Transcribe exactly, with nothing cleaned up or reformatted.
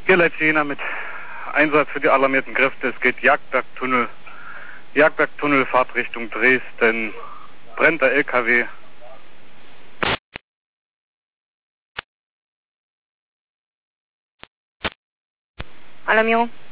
Hier Leitjena mit Einsatz für die alarmierten Kräfte. Es geht Jagdbergtunnel. Jagdbergtunnel, Fahrtrichtung Dresden. Brennt der L K W. Alarmierung.